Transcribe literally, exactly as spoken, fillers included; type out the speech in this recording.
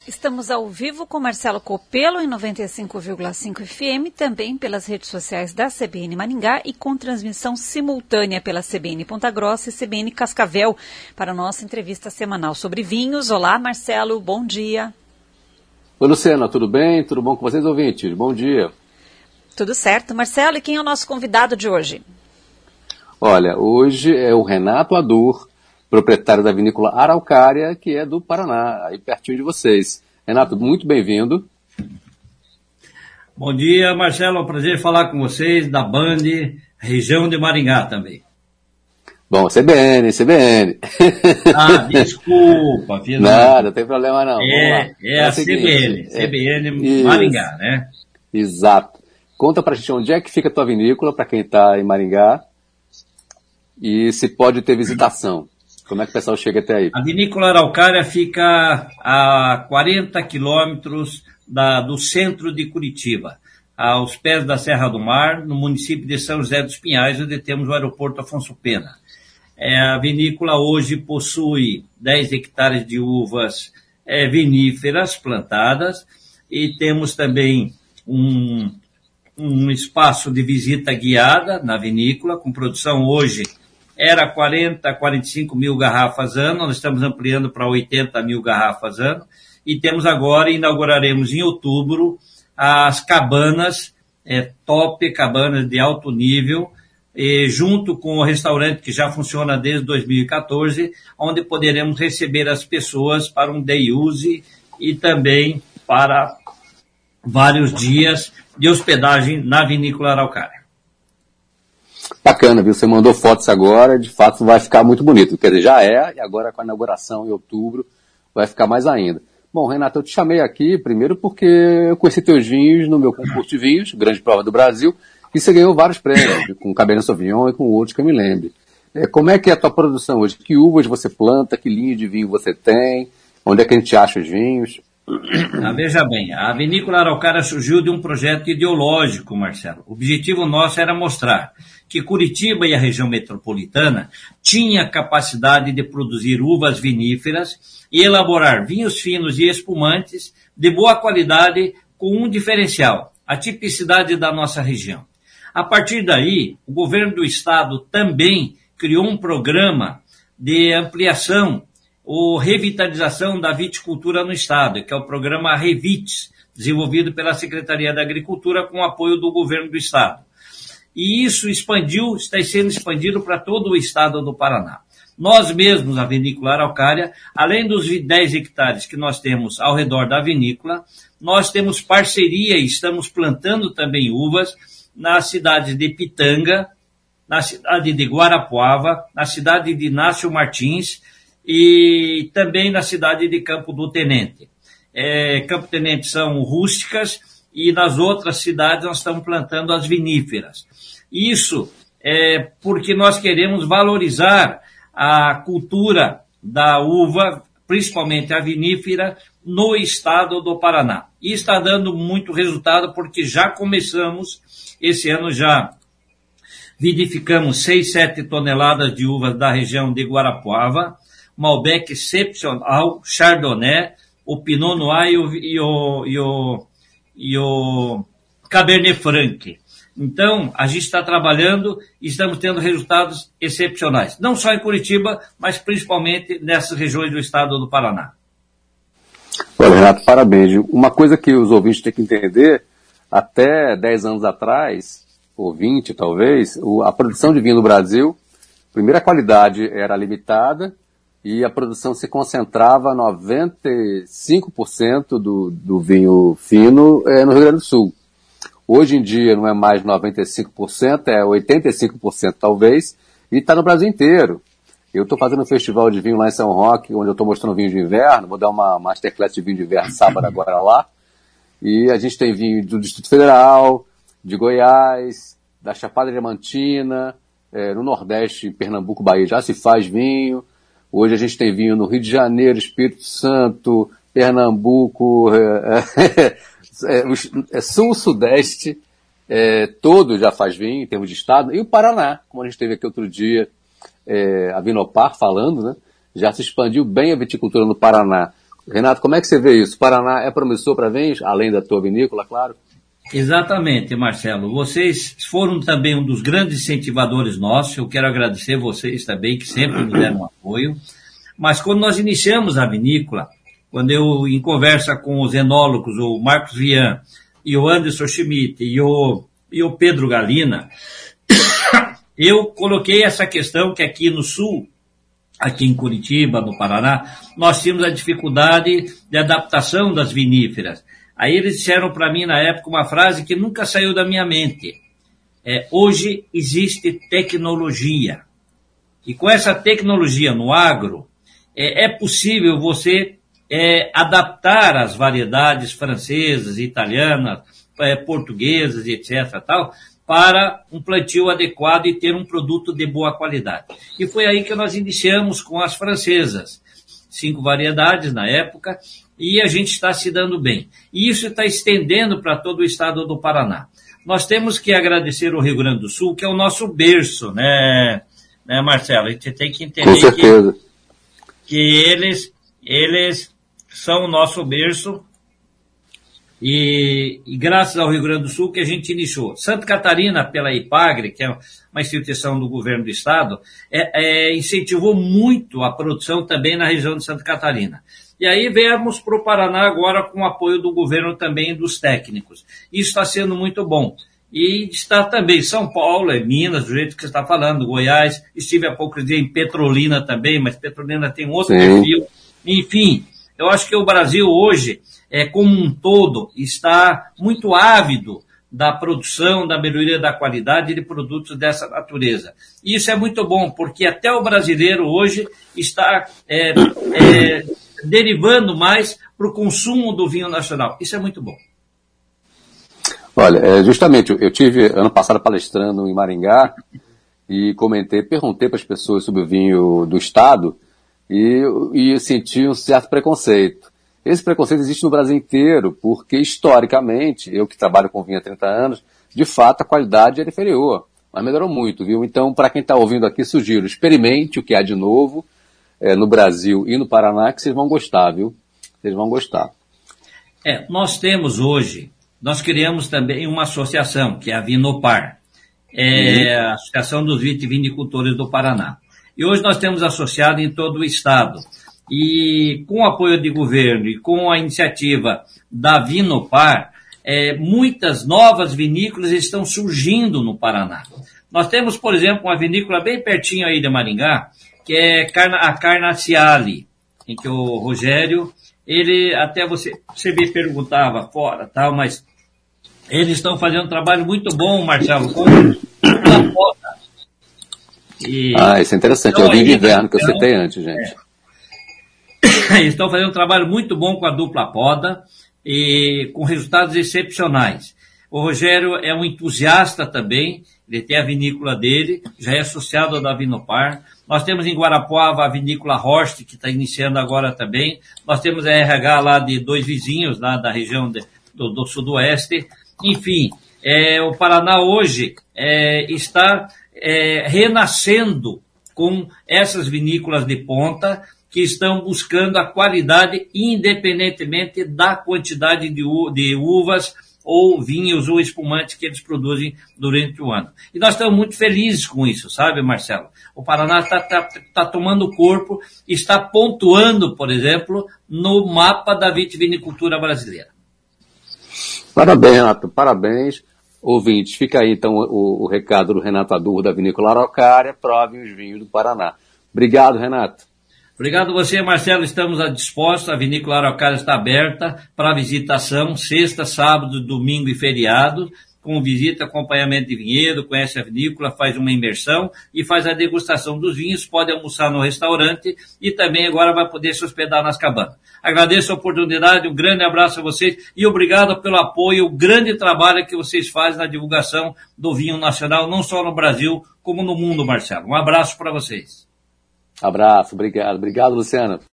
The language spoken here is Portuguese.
Estamos ao vivo com Marcelo Copelo em noventa e cinco vírgula cinco F M, também pelas redes sociais da C B N Maringá e com transmissão simultânea pela C B N Ponta Grossa e C B N Cascavel para a nossa entrevista semanal sobre vinhos. Olá, Marcelo, bom dia. Oi, Luciana, tudo bem? Tudo bom com vocês, ouvintes? Bom dia. Tudo certo. Marcelo, e quem é o nosso convidado de hoje? Olha, hoje é o Renato Adur, proprietário da vinícola Araucária, que é do Paraná, aí pertinho de vocês. Renato, muito bem-vindo. Bom dia, Marcelo, é um prazer falar com vocês da Band, região de Maringá também. Bom, C B N, C B N. Ah, desculpa. Filho. Nada, não tem problema não. É, é, é a seguinte, C B N, C B N é, Maringá, isso, né? Exato. Conta pra gente onde é que fica a tua vinícola, para quem está em Maringá, e se pode ter visitação. Como é que o pessoal chega até aí? A vinícola Araucária fica a quarenta quilômetros da, do centro de Curitiba, aos pés da Serra do Mar, no município de São José dos Pinhais, onde temos o aeroporto Afonso Pena. É, a vinícola hoje possui dez hectares de uvas é, viníferas plantadas e temos também um, um espaço de visita guiada na vinícola, com produção hoje. Era quarenta, quarenta e cinco mil garrafas ano, nós estamos ampliando para oitenta mil garrafas ano, e temos agora, inauguraremos em outubro, as cabanas, é, top, cabanas de alto nível, e, junto com o restaurante que já funciona desde dois mil e quatorze, onde poderemos receber as pessoas para um day use e também para vários dias de hospedagem na vinícola Araucária. Bacana, viu? Você mandou fotos agora, de fato vai ficar muito bonito. Quer dizer, já é, e agora com a inauguração em outubro vai ficar mais ainda. Bom, Renato, eu te chamei aqui primeiro porque eu conheci teus vinhos no meu concurso de vinhos, grande prova do Brasil, e você ganhou vários prêmios, com Cabernet Sauvignon e com outros que eu me lembre. É, como é que é a tua produção hoje? Que uvas você planta, que linha de vinho você tem, onde é que a gente acha os vinhos? Ah, veja bem, a vinícola Araucária surgiu de um projeto ideológico, Marcelo. O objetivo nosso era mostrar que Curitiba e a região metropolitana tinha capacidade de produzir uvas viníferas e elaborar vinhos finos e espumantes de boa qualidade com um diferencial, a tipicidade da nossa região. A partir daí, o governo do estado também criou um programa de ampliação ou revitalização da viticultura no estado, que é o programa Revites, desenvolvido pela Secretaria da Agricultura com o apoio do governo do estado. E isso expandiu, está sendo expandido para todo o estado do Paraná. Nós mesmos, a vinícola Araucária, além dos dez hectares que nós temos ao redor da vinícola, nós temos parceria e estamos plantando também uvas nas cidades de Pitanga, na cidade de Guarapuava, na cidade de Inácio Martins, e também na cidade de Campo do Tenente. É, Campo Tenente são rústicas e nas outras cidades nós estamos plantando as viníferas. Isso é porque nós queremos valorizar a cultura da uva, principalmente a vinífera, no estado do Paraná. E está dando muito resultado porque já começamos, esse ano já vinificamos seis, sete toneladas de uvas da região de Guarapuava, Malbec excepcional, Chardonnay, o Pinot Noir e o, e o, e o, e o Cabernet Franc. Então, a gente está trabalhando e estamos tendo resultados excepcionais. Não só em Curitiba, mas principalmente nessas regiões do estado do Paraná. Olha, Renato, parabéns. Uma coisa que os ouvintes têm que entender, até dez anos atrás, ou vinte talvez, a produção de vinho no Brasil, primeiro a qualidade era limitada, e a produção se concentrava noventa e cinco por cento do, do vinho fino é, no Rio Grande do Sul. Hoje em dia não é mais noventa e cinco por cento, é oitenta e cinco por cento talvez, e está no Brasil inteiro. Eu estou fazendo um festival de vinho lá em São Roque, onde eu estou mostrando vinho de inverno, vou dar uma masterclass de vinho de inverno sábado agora lá, e a gente tem vinho do Distrito Federal, de Goiás, da Chapada Diamantina, é, no Nordeste, em Pernambuco, Bahia, já se faz vinho. Hoje a gente tem vinho no Rio de Janeiro, Espírito Santo, Pernambuco, é, é, é, Sul-Sudeste, é, todo já faz vinho em termos de estado, e o Paraná, como a gente teve aqui outro dia, é, a Vinopar falando, né, já se expandiu bem a viticultura no Paraná. Renato, como é que você vê isso? O Paraná é promissor para Vinhos, além da tua vinícola, claro? Exatamente, Marcelo. Vocês foram também um dos grandes incentivadores nossos. Eu quero agradecer vocês também, que sempre nos deram apoio. Mas quando nós iniciamos a vinícola, quando eu, em conversa com os enólogos, o Marcos Vian, e o Anderson Schmidt, e o, e o Pedro Galina, eu coloquei essa questão que aqui no Sul, aqui em Curitiba, no Paraná, nós tínhamos a dificuldade de adaptação das viníferas. Aí eles disseram para mim na época uma frase que nunca saiu da minha mente. É, hoje existe tecnologia. E com essa tecnologia no agro, é, é possível você é, adaptar as variedades francesas, italianas, é, portuguesas, etcétera, tal, para um plantio adequado e ter um produto de boa qualidade. E foi aí que nós iniciamos com as francesas. Cinco variedades na época, e a gente está se dando bem. E isso está estendendo para todo o estado do Paraná. Nós temos que agradecer o Rio Grande do Sul, que é o nosso berço, né, né Marcelo? A gente tem que entender Com certeza. que, que eles, eles são o nosso berço. E, e graças ao Rio Grande do Sul que a gente iniciou. Santa Catarina, pela IPAGRE, que é uma instituição do governo do estado, é, é, incentivou muito a produção também na região de Santa Catarina. E aí viemos para o Paraná agora com o apoio do governo também e dos técnicos. Isso está sendo muito bom. E está também São Paulo, Minas, do jeito que você está falando, Goiás. Estive há pouco dia em Petrolina também, mas Petrolina tem um outro Sim. perfil. Enfim, eu acho que o Brasil hoje, é, como um todo, está muito ávido da produção, da melhoria da qualidade de produtos dessa natureza. E isso é muito bom, porque até o brasileiro hoje está é, é, derivando mais para o consumo do vinho nacional. Isso é muito bom. Olha, é, justamente, eu tive ano passado palestrando em Maringá e comentei, perguntei para as pessoas sobre o vinho do estado e, e senti um certo preconceito. Esse preconceito existe no Brasil inteiro, porque historicamente, eu que trabalho com vinho há trinta anos, de fato a qualidade era inferior, mas melhorou muito, viu? Então, para quem está ouvindo aqui, sugiro, experimente o que há de novo é, no Brasil e no Paraná, que vocês vão gostar, viu? Vocês vão gostar. É, nós temos hoje, nós criamos também uma associação, que é a Vinopar, é a Associação dos Vitivinicultores do Paraná. E hoje nós temos associado em todo o estado. E com o apoio de governo e com a iniciativa da Vinopar, é, muitas novas vinícolas estão surgindo no Paraná. Nós temos, por exemplo, uma vinícola bem pertinho aí de Maringá, que é a Carnaciale, em que o Rogério, ele, até você, você me perguntava fora, tal, mas eles estão fazendo um trabalho muito bom, Marcelo, com a poda. E, ah, isso é interessante, então, é o vinho de inverno que eu citei antes, gente. É. Estão fazendo um trabalho muito bom com a dupla poda e com resultados excepcionais. O Rogério é um entusiasta também, ele tem a vinícola dele, já é associado da Vinopar. Nós temos em Guarapuava a vinícola Horst, que está iniciando agora também. Nós temos a R H lá de dois vizinhos, lá da região de, do, do sudoeste. Enfim, é, o Paraná hoje é, está é, renascendo com essas vinícolas de ponta, que estão buscando a qualidade independentemente da quantidade de, u- de uvas ou vinhos ou espumantes que eles produzem durante o ano. E nós estamos muito felizes com isso, sabe, Marcelo? O Paraná está tá, tá tomando corpo, está pontuando, por exemplo, no mapa da vitivinicultura brasileira. Parabéns, Renato, parabéns. Ouvintes, fica aí então o, o recado do Renato Adurro da Vinícola Araucária, provem os vinhos do Paraná. Obrigado, Renato. Obrigado a você, Marcelo. Estamos à disposto. A Vinícola Araucária está aberta para visitação, sexta, sábado, domingo e feriado, com visita, acompanhamento de vinhedo, conhece a vinícola, faz uma imersão e faz a degustação dos vinhos, pode almoçar no restaurante e também agora vai poder se hospedar nas cabanas. Agradeço a oportunidade, um grande abraço a vocês e obrigado pelo apoio, o grande trabalho que vocês fazem na divulgação do vinho nacional, não só no Brasil, como no mundo, Marcelo. Um abraço para vocês. Abraço, obrigado. Obrigado, Luciano.